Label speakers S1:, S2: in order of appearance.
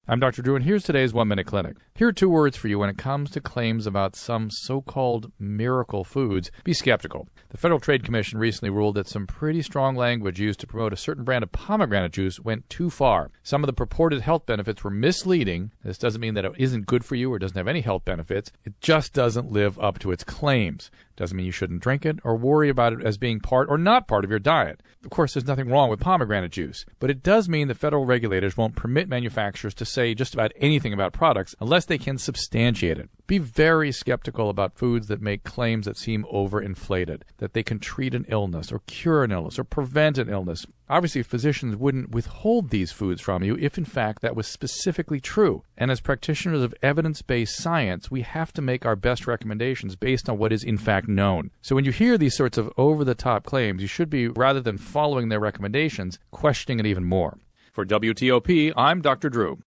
S1: I'm Dr. Drew, and here's today's 1-Minute Clinic. Here are 2 words for you when it comes to claims about some so-called miracle foods. Be skeptical. The Federal Trade Commission recently ruled that some pretty strong language used to promote a certain brand of pomegranate juice went too far. Some of the purported health benefits were misleading. This doesn't mean that it isn't good for you or doesn't have any health benefits. It just doesn't live up to its claims. Doesn't mean you shouldn't drink it or worry about it as being part or not part of your diet. Of course, there's nothing wrong with pomegranate juice, but it does mean that federal regulators won't permit manufacturers to say just about anything about products unless they can substantiate it. Be very skeptical about foods that make claims that seem overinflated, that they can treat an illness or cure an illness or prevent an illness. Obviously, physicians wouldn't withhold these foods from you if, in fact, that was specifically true. And as practitioners of evidence-based science, we have to make our best recommendations based on what is, in fact, known. So when you hear these sorts of over-the-top claims, you should be, rather than following their recommendations, questioning it even more. For WTOP, I'm Dr. Drew.